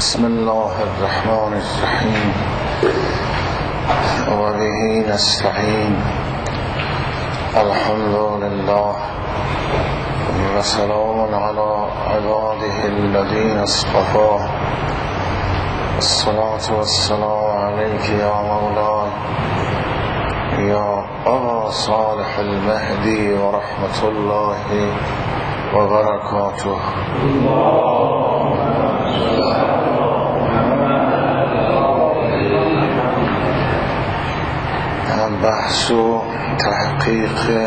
بسم الله الرحمن الرحیم و به نستعین. الحمد لله و سلام علی عباده الذین اصطفى. الصلاة والسلام علیک یا مولاي یا ابا صالح المهدی و رحمت الله و برکاته. بحث و تحقیق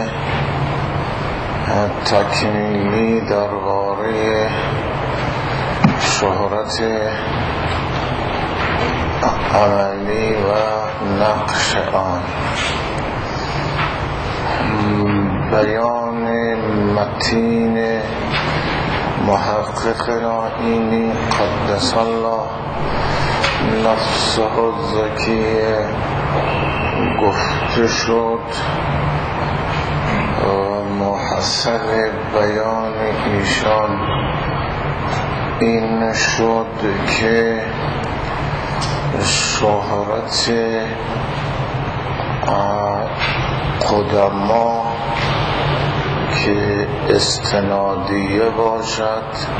تکمیلی درباره شهرت عملی و نقش آن. بیان متین محقق نائینی قدس الله نفسه الزکیه گفته شد محصل بیان ایشان این شد که شهرت قدما که استنادیه باشد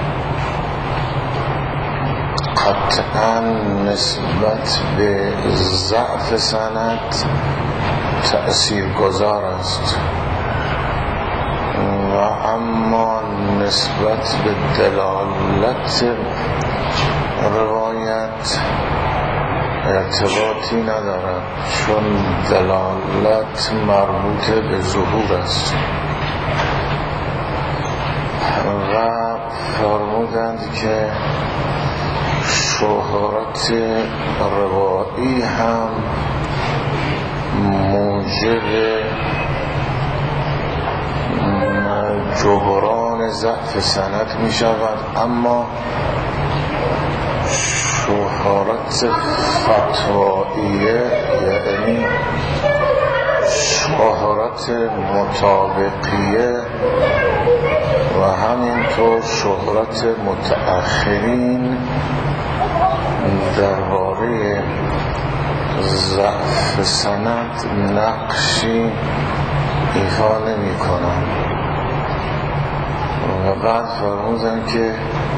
قطعا نسبت به ضعف سند تأثیر گذار است و اما نسبت به دلالت روایت ارتباطی ندارد، چون دلالت مربوط به ظهور است. و فرمودند که شهرت روایی هم موجب جبران ضعف سند می شود، اما شهرت فتواییه یعنی شهرت مطابقیه و همینطور شهرت متأخرین درباره ضعف سند نقشی ایفا نمی کنند. و بعد فرمودند که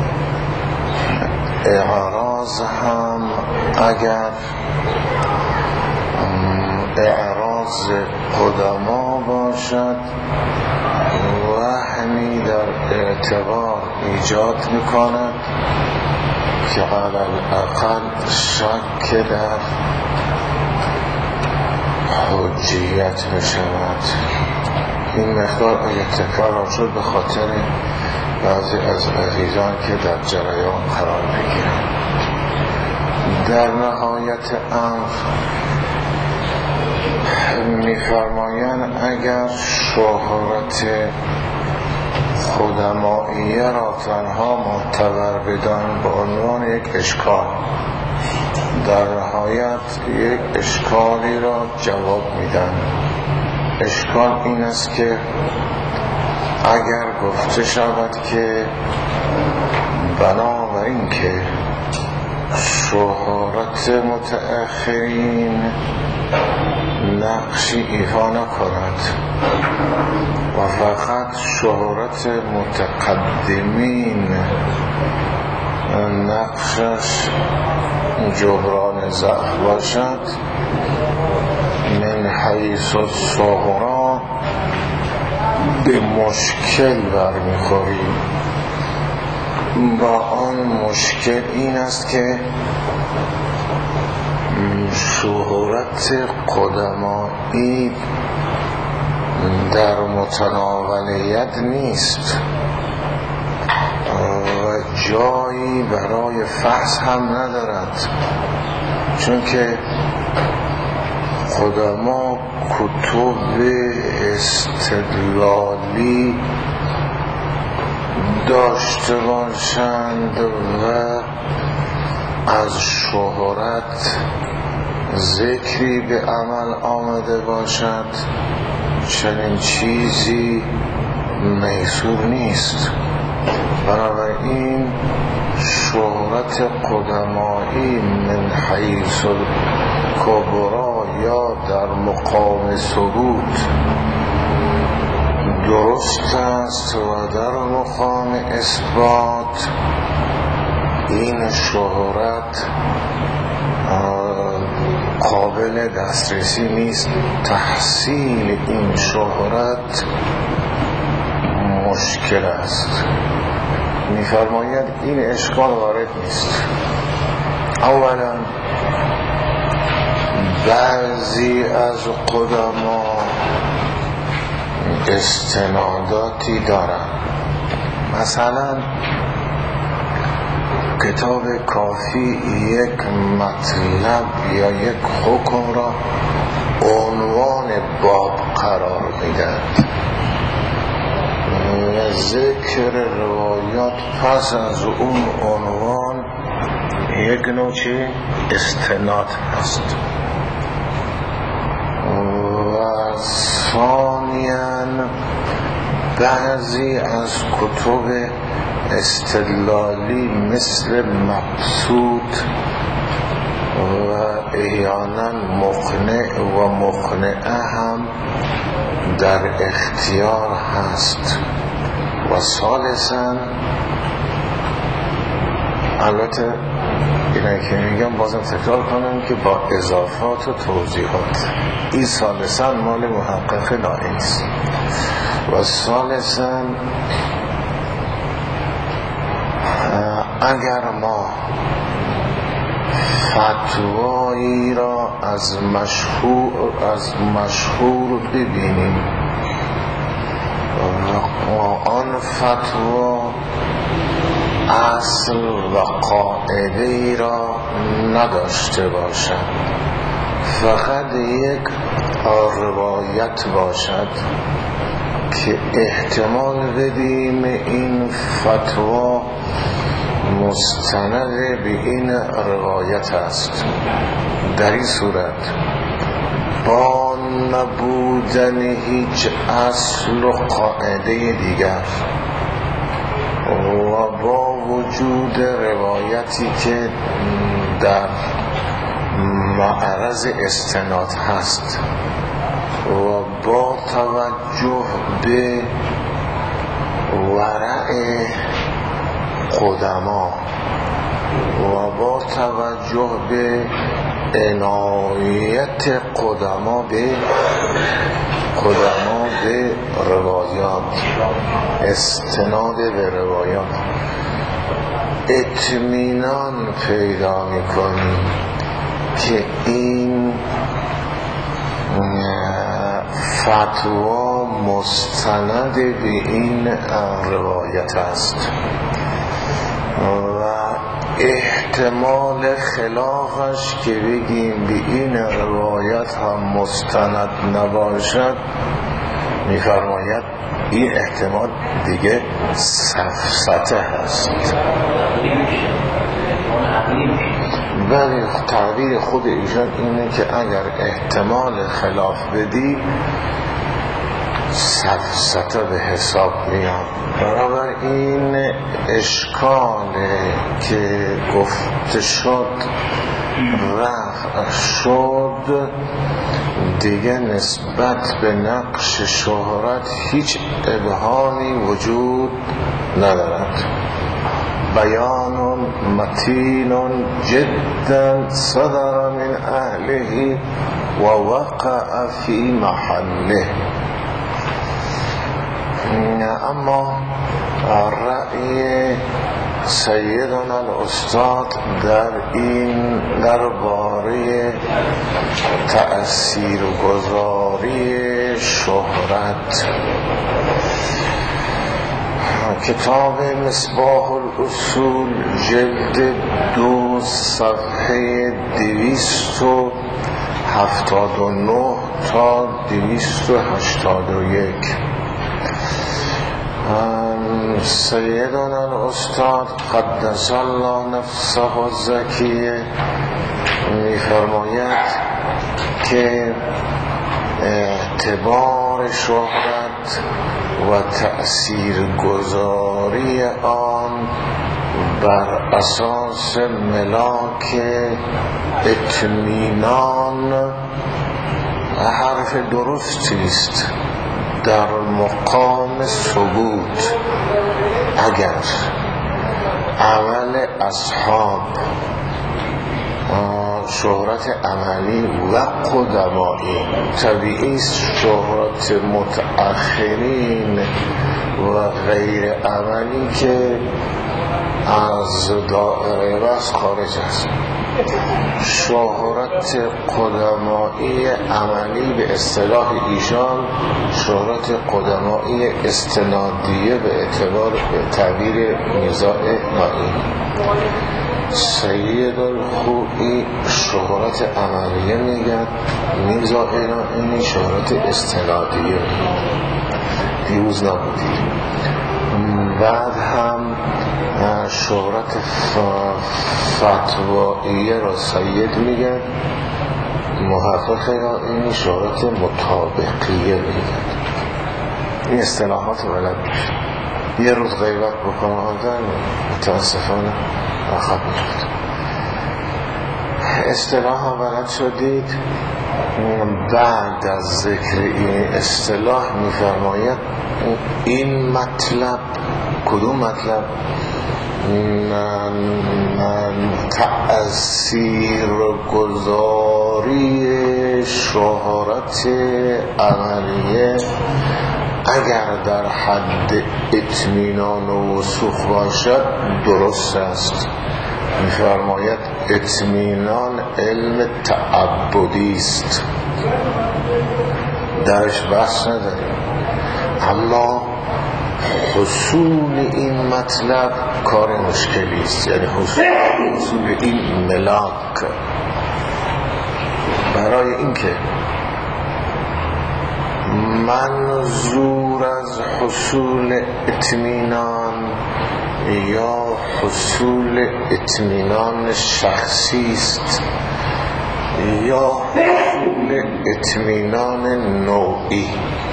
اعراض هم اگر اعراض قدما باشد وهمی در اعتبار ایجاد می کند که علی الاقل شک در حجیت بشود. این مقدار اگر تکرار شد به خاطر بعضی از عزیزان که در جریان قرار بگیرند. در نهایت امر می‌فرمایند اگر شهرت قدمائیه را تنها معتبر بدان به عنوان یک اشکال، در نهایت یک اشکالی را جواب میدن. اشکال این است که اگر گفته شود که بنابراین که شهرت متأخرین نقشی ایفا نکند و فقط شهرت متقدمین نقشش جبران ضعف باشد، من حیث الصغرا به مشکل برمیخوریم. با آن مشکل این است که شهرت قدمایی در متناول ید نیست و جایی برای فحص هم ندارد، چون که قدما کتب استدلالی داشته باشند و از شهرت ذکری به عمل آمده باشد، چنین چیزی میسور نیست. بنابراین شهرت قدمایی من حیث الکبرا یا در مقام ثبوت درست است و در مقام اثبات این شهرت قابل دسترسی نیست. تحصیل این شهرت مشکل است. می‌فرماید این اشکال وارد نیست. اولا بعضی از قدما استناداتی دارن. مثلا کتاب کافی یک مطلب یا یک حکم را عنوان باب قرار میدهد و ذکر روایات پس از اون عنوان یک نوع استناد هست. و ثانیاً بعضی از کتب استدلالی مثل مبسوط و احیانا مقنع و مقنعه هم در اختیار هست. و ثالثاً البته اینه که میگم بازم تکرار کنم که با اضافات و توضیحات، این ثالثاً مال محقق لائی نیست. و ثالثاً اگر ما فتوایی را از مشهور ببینیم و آن فتوا اصل و قاعده ای را نداشته باشد، فقط یک روایت باشد که احتمال بدیم این فتوا مستند به این روایت است، در این صورت با نبودن هیچ اصل و قاعده دیگر و با وجود روایتی که در معرض استناد هست و با توجه به ورع قدما و با توجه به عنایت قدما به روایات، استناد به روایات، اطمینان پیدا می‌کنیم که این فتوا مستند به این روایت است و احتمال خلافش که بگیم به این روایت هم مستند نباشد، می‌فرماید این احتمال دیگه سفسطه هست. ولی تعبیر خود ایشان اینه که اگر احتمال خلاف بدی سفسطه به حساب میاد. برابر این اشکال که گفته شد رفع شد، دیگه نسبت به نقش شهرت هیچ ابهامی وجود ندارد. بیان متین جدا صدر من اهله و وقع فی محله. اما رأی سیدنا الاستاد در این درباره تأثیرگذاری شهرت، کتاب مصباح الاصول جلد 2 صفحه 279 تا 281. سیدنا الاستاد قدس الله نفسه الزکیه می‌فرماید که اعتبار شهرت و تأثیر گذاری آن بر اساس ملاک اطمینان حرف درستی است در مقام ثبوت. اگر عمل اصحاب شهرت عملی و قدمایی، طبیعی است شهرت متأخرین و غیر عملی که از دائره بس خارج است. شهرت قدمایی عملی به اصطلاح ایشان شهرت قدمایی استنادیه به اعتبار تعبیر میرزا نائینی. سید الخوئی شهرت عملیه میگن، میرزا نائینی شهرت استنادیه. دیروز نبودید. بعد هم شهرت فتواییه را سید میگن، محقق نائینی شهرت مطابقیه میگن. این اصطلاحات بلد میشه. یه روز غیبت بکنم آدم متاسفانه عقب میفت. اصطلاح ها بلد شدید. بعد از ذکر این اصطلاح میفرماید این مطلب، کدوم مطلب؟ تأثیر گذاری شهرت عملیه اگر در حد اطمینان و وثوق باشد درست است. می‌فرماید اطمینان علم تعبدی است، درش بحث نداریم، اما حصول این مطلب کار مشکلی است. یعنی حصول این ملاک برای اینکه منظور از حصول اطمینان یا حصول اطمینان شخصی است یا حصول اطمینان نوعی.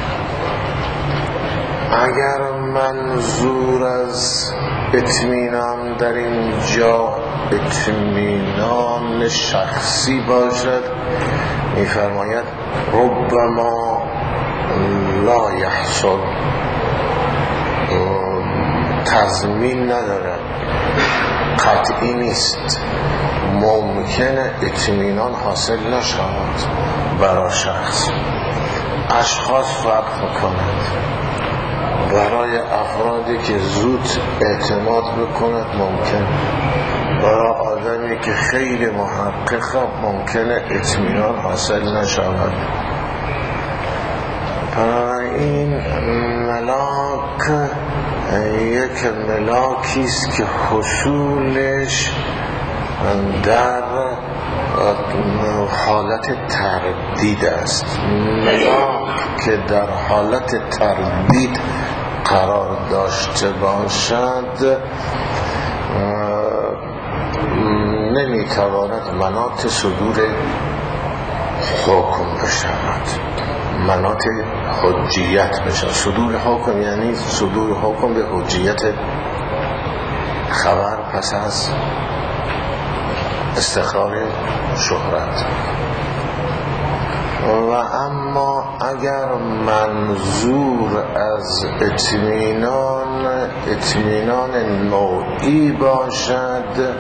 اگر منظور از اطمینان در اینجا اطمینان شخصی باشد، می‌فرماید ربما لا یحصل، تضمین نداره، قطعی نیست، ممکنه اطمینان حاصل نشود برای شخص. اشخاص فرق میکنند. برای افرادی که زود اعتماد بکند ممکن، برای آدمی که خیلی محقق ممکنه اطمینان حاصل نشود. این ملاک یک ملاکی است که حصولش در حالت تردید است. ملاک که در حالت تردید قرار داشته باشد نمیتواند مناط صدور حکم بشود، مناط حجیت بشود. صدور حکم یعنی صدور حکم به حجیت خبر پس از استخراج شهرت. و اما اگر منظور از اطمینان نوعی باشد،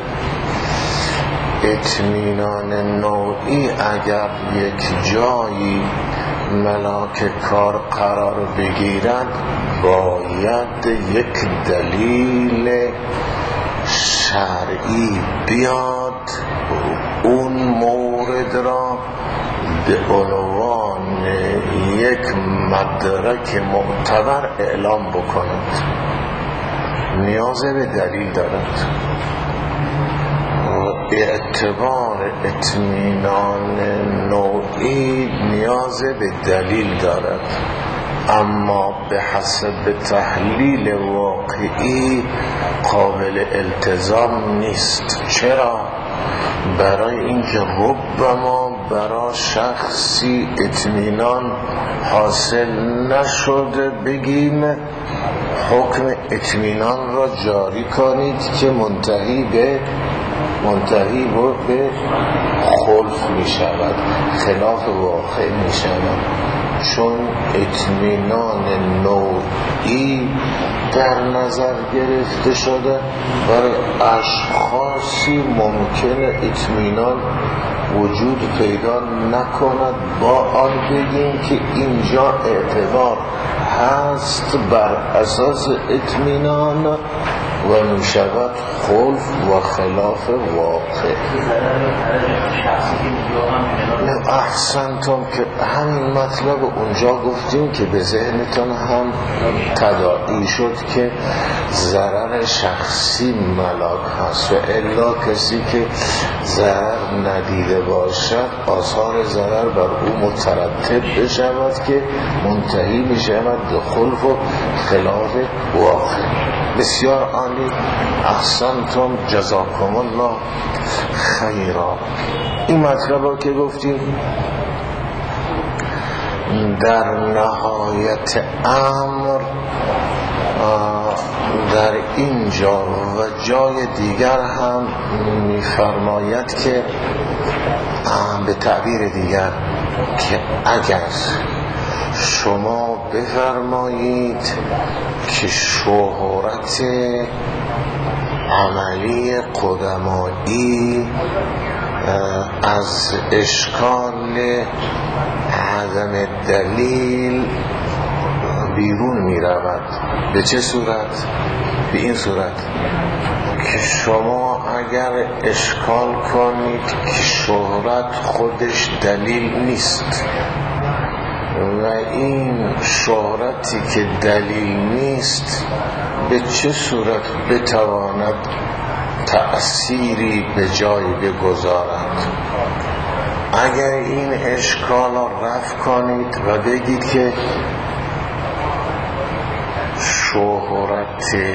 اطمینان نوعی اگر یک جایی ملاک کار قرار بگیرد باید یک دلیل شرعی بیاد اون مورد را به عنوان یک مدرک معتبر اعلام بکند. نیاز به دلیل دارد. اعتبار اطمینان نوعی نیاز به دلیل دارد، اما به حسب تحلیل واقعی قابل التزام نیست. چرا؟ برای اینکه ربما برای شخصی اطمینان حاصل نشده بگیم حکم اطمینان را جاری کنید که منتهی به خلف می شود، خلاف واقع می شود. چون اطمینان نوعی در نظر گرفته شده برای اشخاصی ممکنه اطمینان وجود پیدا نکند، با آن بگیم که اینجا اعتبار هست بر اساس اطمینان و می شود خلف و خلاف واقع. احسنتم که همین مطلب اونجا گفتیم که به ذهنتان هم تداعی شد که ضرر شخصی ملاک هست و الا کسی که ضرر ندیده باشد آثار ضرر بر او مترتب بشود که منتهی می شود به خلف و خلاف واقع. بسیار عالی، احسنتم، جزاکم الله خیرا. این مطلب که گفتیم در نهایت امر در اینجا و جای دیگر هم می‌فرماید که به تعبیر دیگر که اگر شما بفرمایید که شهرت عملی قدمایی از اشکال عدم دلیل بیرون می رود. به چه صورت؟ به این صورت که شما اگر اشکال کنید که شهرت خودش دلیل نیست و این شهرتی که دلیل نیست به چه صورت بتواند تأثیری به جای بگذارد. اگر این اشکال را رفع کنید و بگید که شهرت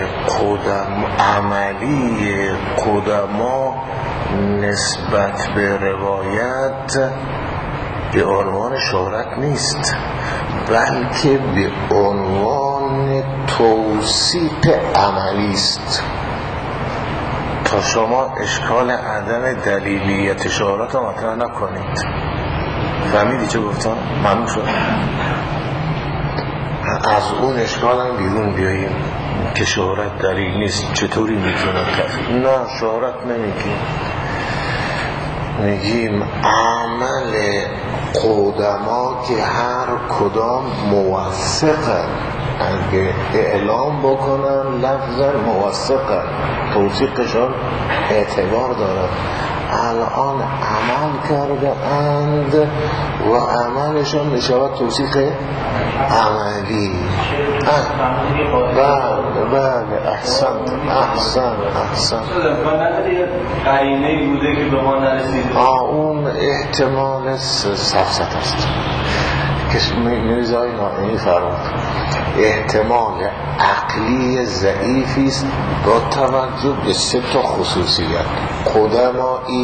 عملی قدما نسبت به روایت به عنوان شهرت نیست بلکه به عنوان توصیف عملی است. تا شما اشکال عدم دلیلیت شهرت را مطرح نکنید. فهمیدی چه گفتم؟ ممنون شد. از اون اشکال هم بیرون بیاییم که شهرت دلیل نیست. چطوری میتونه کفی؟ نه، شهرت نمیگیم، میگیم عمل قدما که هر کدام موثقه، اگه اعلام بکنن لفظ موثقه توثیقشان اعتبار دارد. الان عمل کرده اند و عملشان میشود توصیف عملی. بله احسن قرینه بوده که به ما نرسید. اون احتمال سفسط است که میرزای نائینی فرمود احتمال عقلی ضعیفی است با توجه به 3 خصوصیت: قدمایی،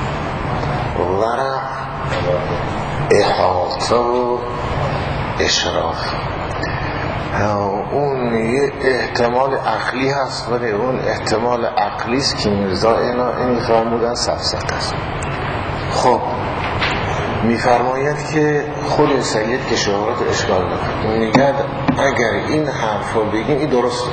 ورع، احاطه و اشراف. اون یه احتمال عقلی هست ولی اون احتمال عقلی است که میرزای نائینی فرمودن سفسط است. خب میفرماید که خود سید که شهرت اشکال نکنه، میگه اگر این حرف رو بگیم این درسته،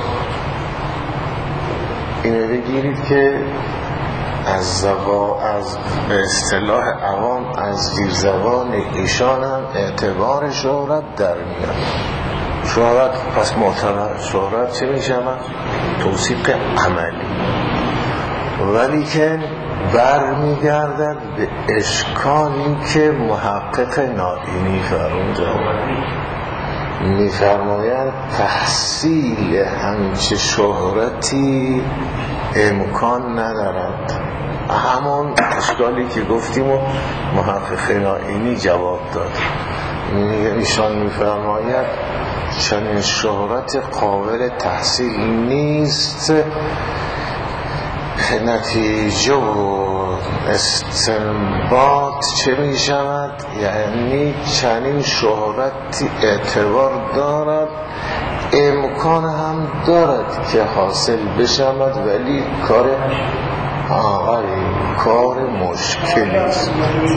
اینو بگیرید که از به اصطلاح عوام از زیر زبان ایشان هم اعتبار شهرت در میاد. شهرت پس معتبر، شهرت چه میشود؟ توصیف عملی، ولی که برمیگردد به اشکالی که محقق نائینی فرمودند. میفرمایند تحصیل همچه شهرتی امکان ندارد. همون اشکالی که گفتیم و محقق نائینی جواب داد. ایشان میفرماید چنین شهرت قابل تحصیل نیست نتیجه و استنباط چه می شود؟ یعنی چنین شهرتی اعتبار دارد، امکان هم دارد که حاصل بشود، ولی کار مشکلی است.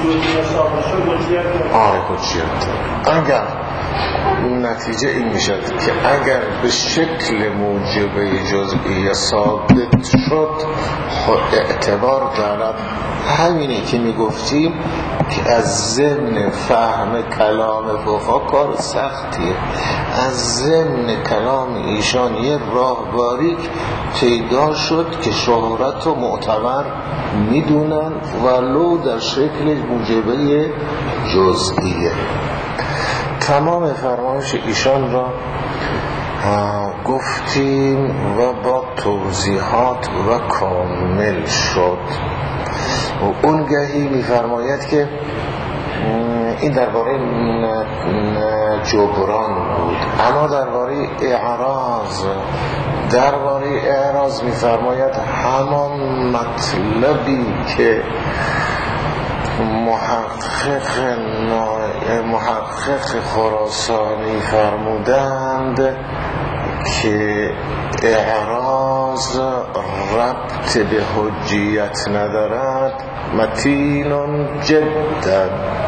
حجیت اگر نتیجه این میشد که اگر به شکل موجبه جزئی ثابت شد اعتبار دارد. همینی که میگفتیم که از ضمن فهم کلام فقها کار سختیه، از ضمن کلام ایشان یه راهباری پیدا شد که شهرت رو معتبر میدونن ولو در شکل موجبه جزئیه. تمام فرمایش ایشان را گفتیم و با توضیحات و کامل شد. و اونگهی میفرماید که این درباره جبران بود، اما درباره اعراض میفرماید همان مطلبی که محقق خراسانی فرمودند که اعراض ربط به حجیت ندارد، متین جدا.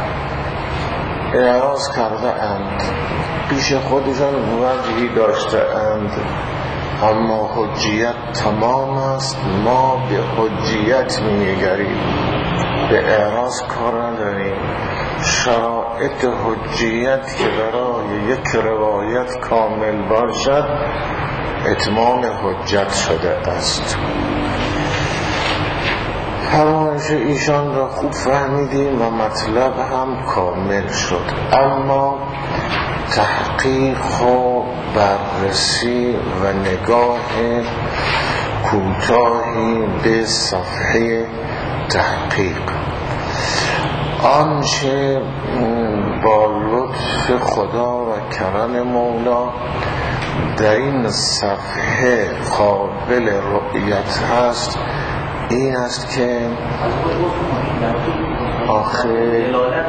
اعراض کرده اند، پیش خودشان وجهی داشته اند، اما حجیت تمام است، ما به حجیت می‌نگریم، به اعراض کار نداریم. شرایط حجیت که برای یک روایت کامل باشد اتمام حجت شده است. فرمایش ایشان را خوب فهمیدیم و مطلب هم کامل شد، اما تحقیق و بررسی و نگاه کوتاهی به صفحه تحقیق. آنچه با لطف خدا و کرم مولا در این صفحه قابل رؤیت هست این است که آخر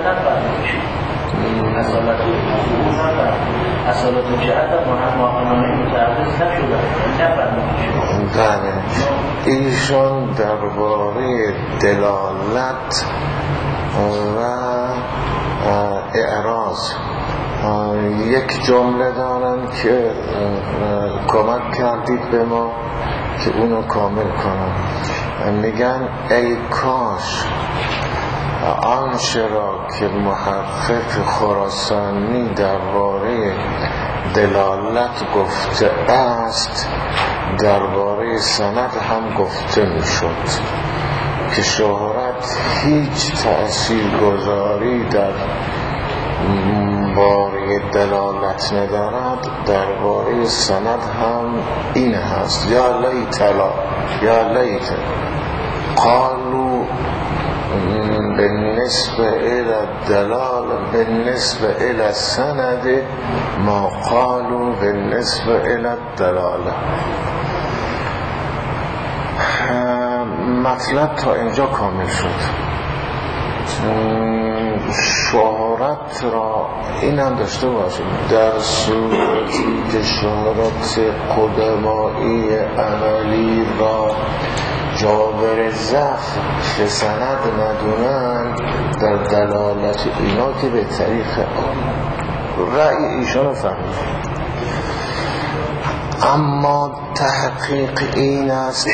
اصالت جهت مهمانانه متعرض نشده. ایشان درباره دلالت و اعراض یک جمله دارن که کمک کردید به ما که اونو کامل کنم. میگن ای کاش آنچه را که محقق خراسانی درباره دلالت گفته است درباره سند هم گفته میشد که شهرت هیچ تأثیرگذاری در باره دلالت ندارد، درباره سند هم این هست. یا لیت قالوا بالنسبه الى الدلال بالنسبه الى السند ما قالوا بالنسبه الى الدلاله. مطلب تا اینجا کامل شد. شهرت را این هم داشته باشیم در صورتی که شهرت قدمایی عملی را جابر ضعف به سند ندونن در دلالت اینا که به طریق رأی ایشان فهمید. اما تحقیق این است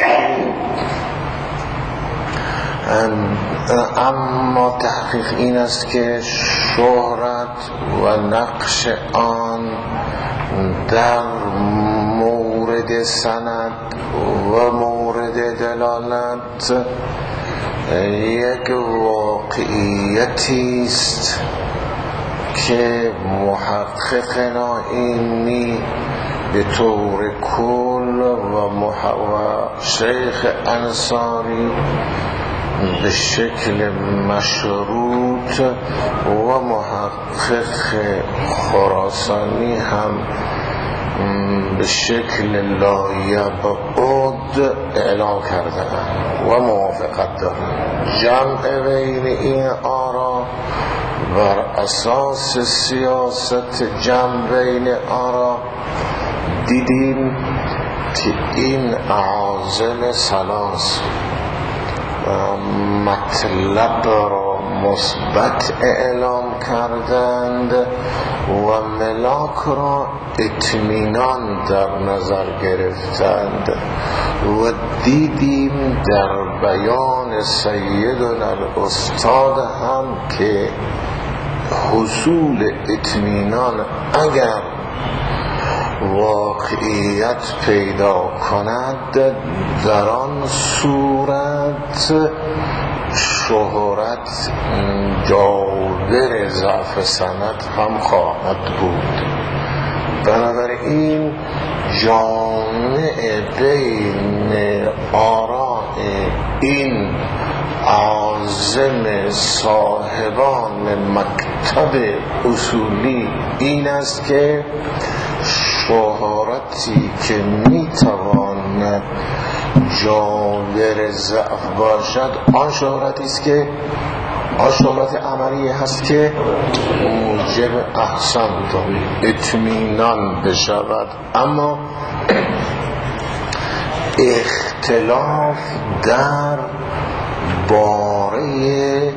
که شهرت و نقش آن در مورد سند و مورد دلالت یک واقعیتی است که محققنا اینی به طور کل و شیخ انصاری به شکل مشروط و محقق خراسانی هم به شکل لایبعد اعلام کردن و موافقت دارن. جمع بین این آرا بر اساس سیاست جمع بین آرا دیدیم که این عازم ثلاث مطلب را مثبت اعلام کردند و ملاک را اطمینان در نظر گرفتند و دیدیم در بیان سیدنا الاستاد هم که حصول اطمینان اگر واقعیت پیدا کند در آن صورت شهرت جابر ضعف سند هم خواهد بود. بنابراین جامع بین آراء این عازم صاحبان مکتب اصولی این است که شهرتی که میتواند جابر ضعف باشد آن شهرتی است که آن شهرت عملی هست که موجب احسن اطمینان بشود. اما اختلاف در باره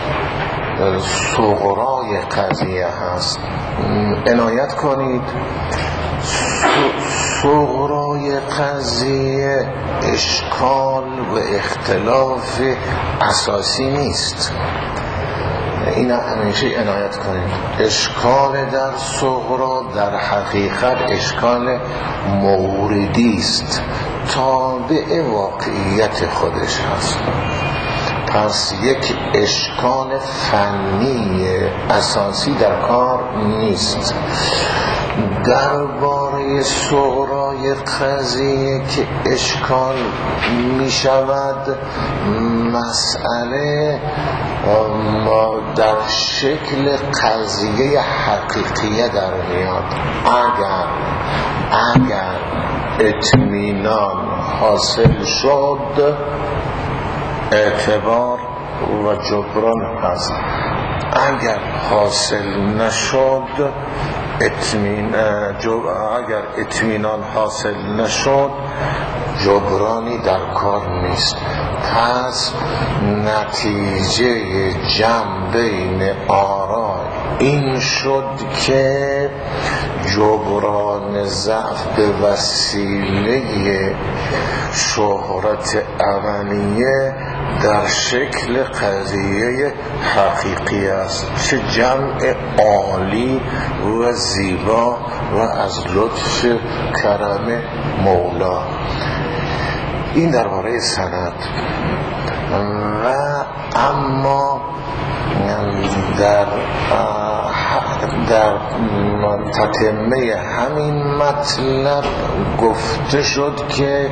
صغرای قضیه هست. عنایت کنید صغرای قضیه اشکال و اختلاف اساسی نیست. این همیشه عنایت کنید. اشکال در صغرا در حقیقت اشکال موردی است، تابع واقعیت خودش هست. پس یک اشکال فنی اساسی در کار نیست. درباره صغرای قضیه که اشکال می شود مسئله در شکل قضیه حقیقیه در میاد. اگر اطمینان حاصل شد اعتبار و جبران هست، اگر حاصل نشد اگر اطمینان حاصل نشد جبرانی در کار نیست. پس نتیجه جمع بین آرا این شد که جبران ضعف به وسیله شهرت اولیه در شکل قضیه حقیقی است، چه جمع عالی و زیبا و از لطف کرم مولا. این درباره سند. و اما در تتمه همین مطلب گفته شد که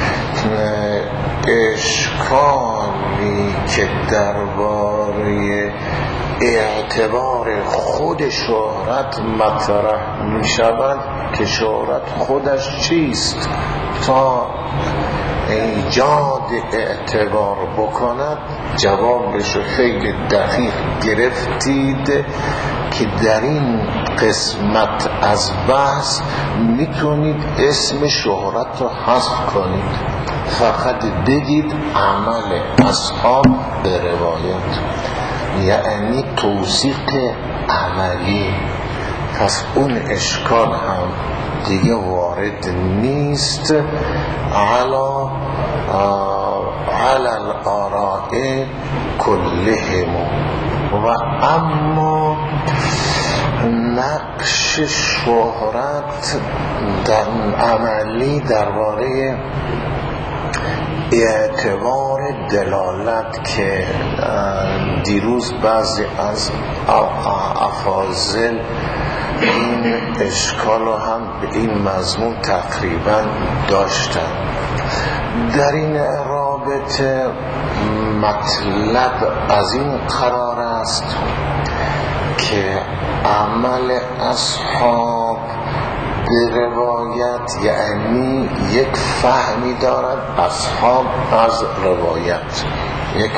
اشکالی که درباره اعتبار خود شهرت مطرح می شود که شهرت خودش چیست تا ایجاد اعتبار بکند، جوابش خیلی دقیق گرفتید که در این قسمت از بحث میتونید اسم شهرت رو حذف کنید، فقط بگید عمل اصحاب به روایت، یعنی توثیق عملی. پس اون اشکال هم دیگه وارد نیست علی الآراء کلهم. و اما نقش شهرت در عملی درباره اعتبار دلالت که دیروز بعضی از افاضل این اشکال رو هم به این مضمون تقریبا داشتن. در این رابطه مطلب از این قرار است که عمل اصحاب به روایت یعنی یک فهمی دارد اصحاب از روایت، یک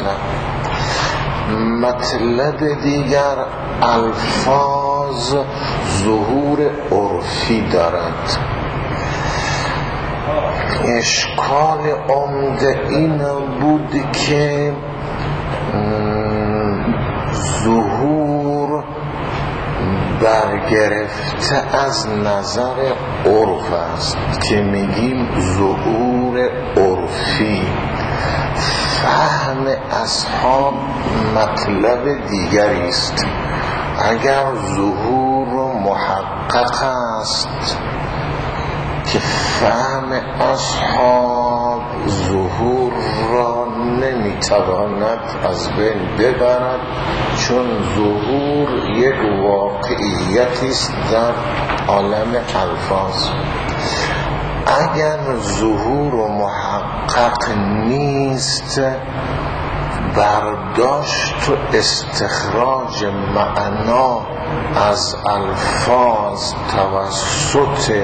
مطلب دیگر الفاظ ظهور عرفی دارد. اشکال عمده این بود که ظهور برگرفته از نظر عرف است که میگیم ظهور عرفی. فهم اصحاب مطلب دیگری است. اگر ظهور محقق است که فهم اصحاب ظهور را نمیتواند از بین ببرد، چون ظهور یک واقعیتی است در عالم الفاظ. اگر ظهور محقق نیست، برداشت و استخراج معنا از الفاظ توسط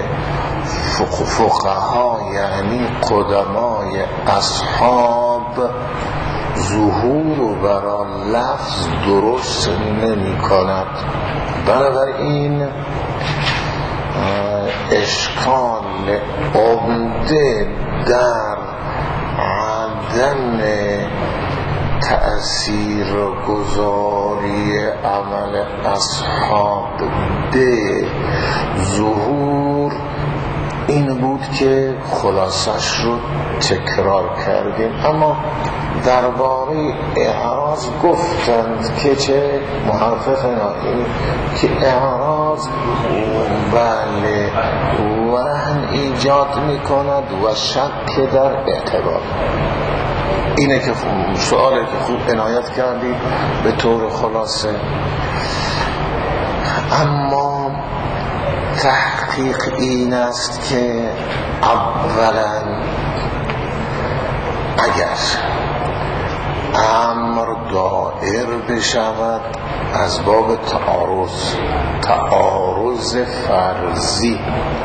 فقها یعنی قدمای اصحاب ظهور و برای لفظ درست نمی کند. بنابراین اشکال عمده در عدم تأثیر گذاری عمل اصحاب به ظهور این بود که خلاصش رو تکرار کردیم. اما درباره اعراض گفتند که چه محققین که اعراض بله وهن ایجاد می کند و شک در اعتبار. اینه که سوالی که خوب عنایت کردید به طور خلاصه. اما تحقیق این است که اولا اگر امر دائر بشود از باب تعارض فرضی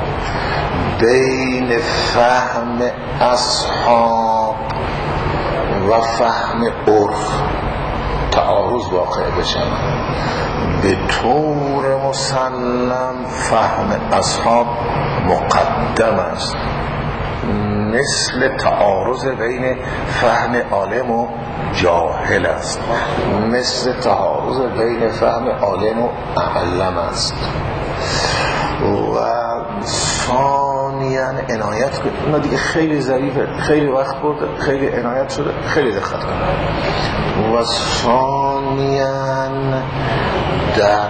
بین فهم اصحاب و فهم عرف تعارض واقع بشود، به طور مسلم فهم اصحاب مقدم است، مثل تعارض بین فهم عالم و جاهل است، مثل تعارض بین فهم عالم و اعلم است. و ثانیاً عنایت کنید، اینا دیگه خیلی ظریفه، خیلی وقت برده، خیلی عنایت شده، خیلی دقت کنید. و ثانیاً در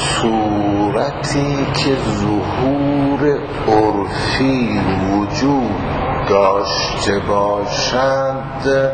صورتی که ظهور عرفی وجود داشته باشد،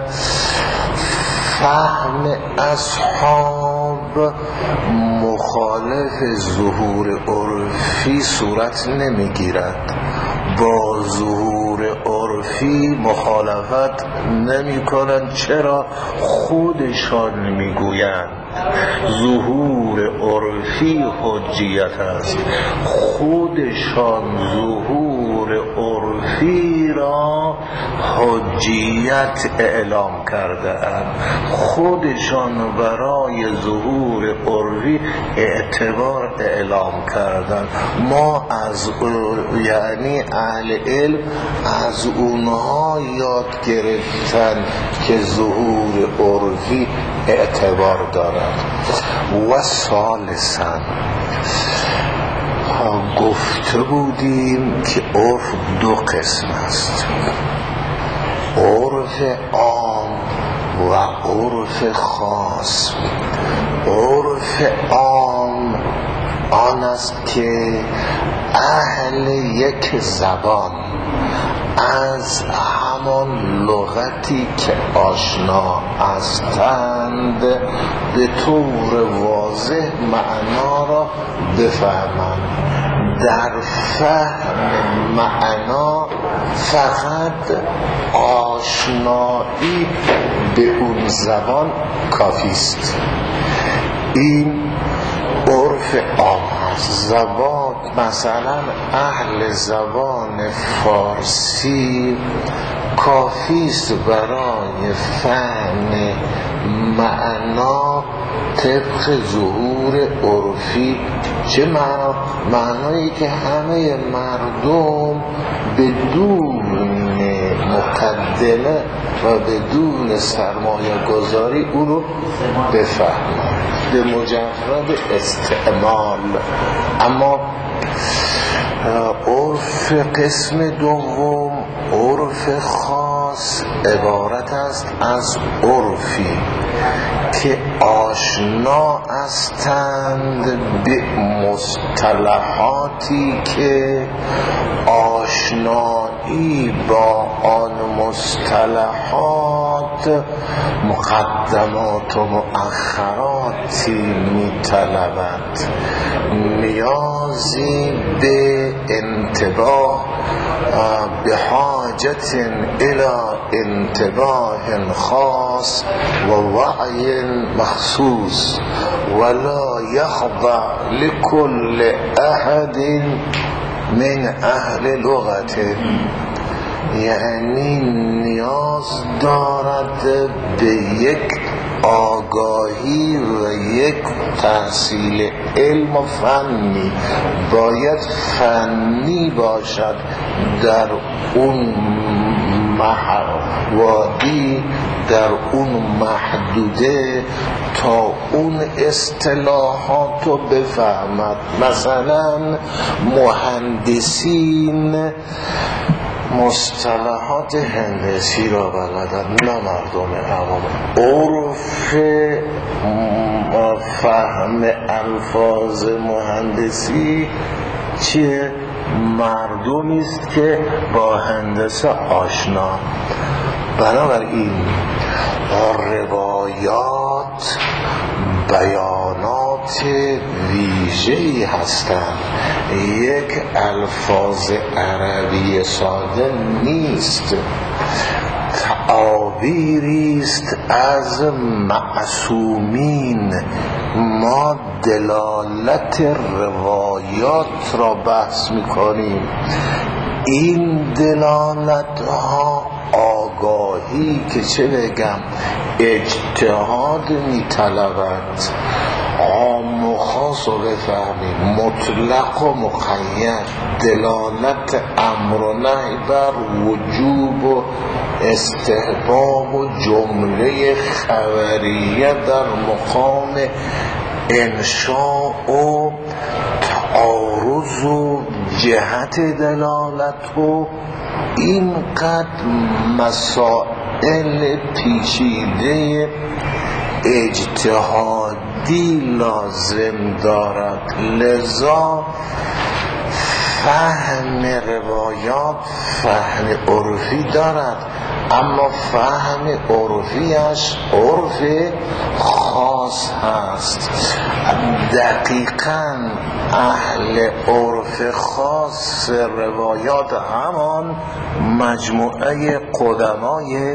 فهم اصحاب مخالف ظهور عرفی صورت نمیگیرد. با ظهور عرفی مخالفت نمی کنند. چرا؟ خودشان میگویند ظهور عرفی حجیت است. خودشان ظهور عرفی را حجیت اعلام کرده اند. خودشان برای ظهور عرفی اعتبار اعلام کردند. ما از یعنی اهل علم از اونها یاد گرفتن که ظهور عرفی اعتبار دارد. و ثالثاً گفته بودیم که عرف دو قسم است، عرف عام و عرف خاص. عرف عام آن است که اهل یک زبان از همان لغتی که آشنا هستند به طور واضح معنا را بفهمند. در فهم معنا فقط آشنایی به اون زبان کافی است. این عرف عام زبان مثلا اهل زبان فارسی کافیست برای فهم معنا طبق ظهور عرفی، چه معنایی که همه مردم بدون مقدمه و بدون سرمایه گذاری او رو بفهمن به مجرد استعمال. اما عرف قسم دوم، عرف خاص، عبارت است از عرفی که آشنا هستند به مصطلحاتی که آشنایی با آن مصطلحات مقدمات و مؤخراتی می‌طلبد، نیازی به انتباه به حاجت الى انتباه خاص و وعی مخصوص ولا يخضع لكل احد من اهل لغته، یعنی نیاز دارد به یک آگاهی و یک تحصیل علم و فنی، باید فنی باشد در اون وادی، در اون محدوده تا اون اصطلاحات رو بفهمد. مثلا مهندسین مصطلحات هندسی را بلدن، نه مردم عوام. عرف فهم الفاظ مهندسی چیه؟ مردمی است که با هندسه آشنا. بنابراین روایات بیانات ویژه‌ای هستند، یک الفاظ عربی ساده نیست، تعابیری است از معصومین. ما دلالت روایات را بحث می‌کنیم. این دلالت ها آگاهی که چه بگم اجتهاد می‌طلبد، عام و خاص رو بفهمیم، مطلق و مقید، دلالت امر و نهی بر وجوب و استحباب و جمله خبریه در مقام انشاء و تعارض و جهت دلالت و اینقدر مسائل پیچیده اجتهادی لازم دارد. لذا فهم روایات فهم عرفی دارد، اما فهم عرفیش عرف خاص هست. دقیقاً اهل عرف خاص روایات همان مجموعه قدمای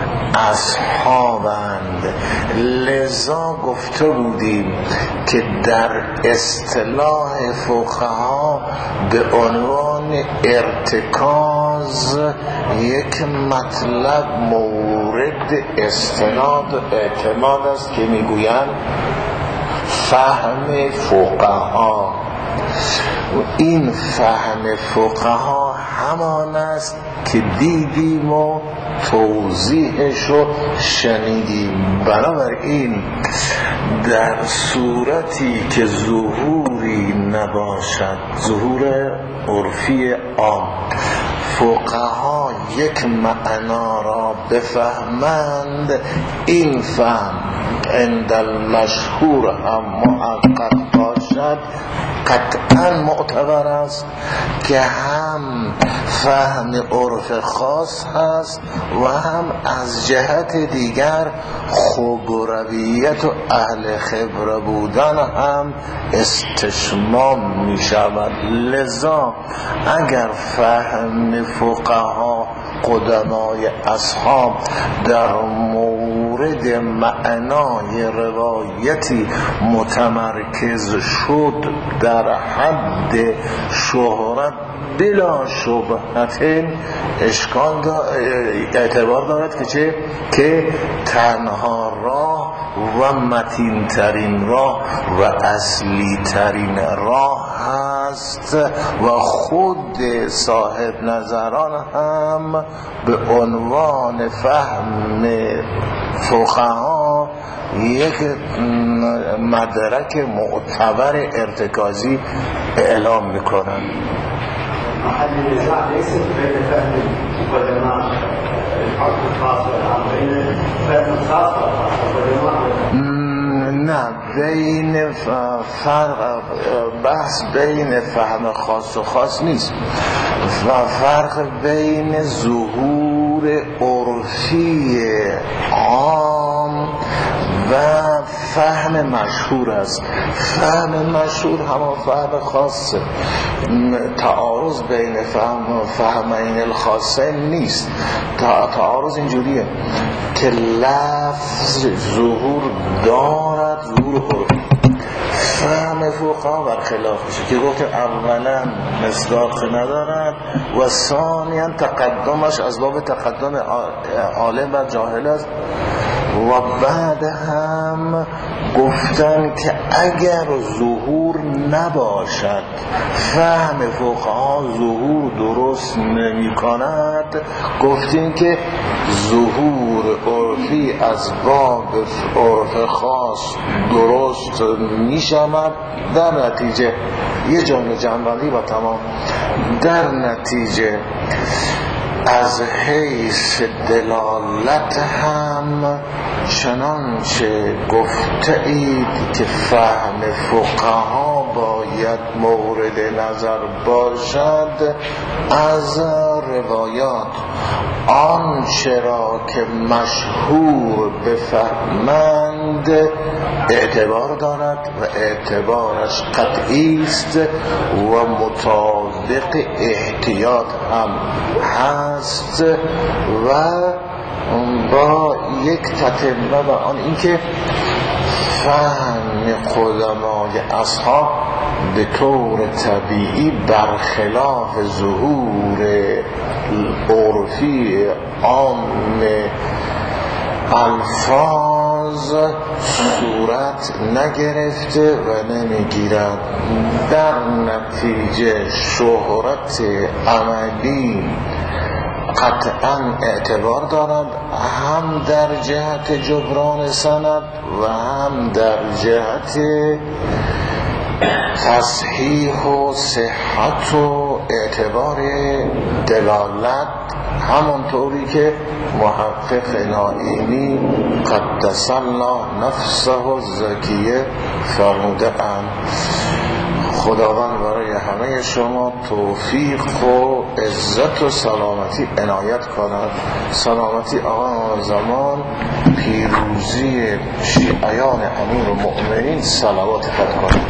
اصحابند. لذا گفته بودیم که در اصطلاح فقها به عنوان ارتکاز یک مطلب مورد استناد و اعتماد است که میگویند فهم فقها. و این فهم فقها همان است که دیدیم و توضیحش رو شنیدیم. بنابراین در صورتی که ظهوری نباشد، ظهور عرفی عام، فقها یک معنا را بفهمند، این فهم عند المشهور هم محقق باشد، قطعا معتبر است که هم فهم عرف خاص هست و هم از جهت دیگر خبرویت و اهل خبره بودن هم استشمام می شود. لذا اگر فهم فقها قدمای اصحاب در مورد مورد معنای روایتی متمرکز شد در حد شهرت بلا شبهت اشکال اعتبار دارد که تنها راه و متین ترین راه و اصلی ترین راه هست و خود صاحب نظران هم به عنوان فهم فقها یک مدرک معتبر ارتکازی اعلام میکنن. محل النزاع ليس بين فهم القدماء الحق الخاص والعام، بين فهم الخاص والقدماء. نه، بین فرق بحث بین فهم خاص و خاص نیست و فرق بین ظهور عرفی عام و فهم مشهور است. فهم مشهور همان فهم خاصه. تعارض بین فهمین الخاصه نیست. تعارض اینجوریه که لفظ ظهور دارد، ظهور عرفی. فهم فقها برخلاف میشه که گفت اولا مصداق ندارد و ثانیا تقدمش از باب تقدم عالم و جاهل است و بعد هم گفتن که اگر ظهور نباشد فهم فقها ظهور درست نمی کند، گفتیم که ظهور عرفی از باب عرف خاص درست می شود. در نتیجه یه جمله جنبندی و تمام. در نتیجه از حیث دلالت هم چنانچه گفته اید که فهم فقها باید مورد نظر باشد، از روایات آنچه را که مشهور بفهمند اعتبار دارد و اعتبارش قطعی است و مطابق احتیاط هم هست و با یک تتمه و آن اینکه فهم قدمای اصحاب به طور طبیعی برخلاف ظهور عرفی عام الفاظ صورت نگرفته و نمیگیرد. در نتیجه شهرت عملی قطعا اعتبار دارد، هم در جهت جبران سند و هم در جهت تصحیح و صحت و اعتبار دلالت، همونطوری که محقق نائینی قدس الله نفسه الزکیه فرموده اند. خداوند برای همه شما توفیق و عزت و سلامتی عنایت کند. سلامتی آقا زمان، پیروزی شیعیان امیر المؤمنین، صلوات خود کند.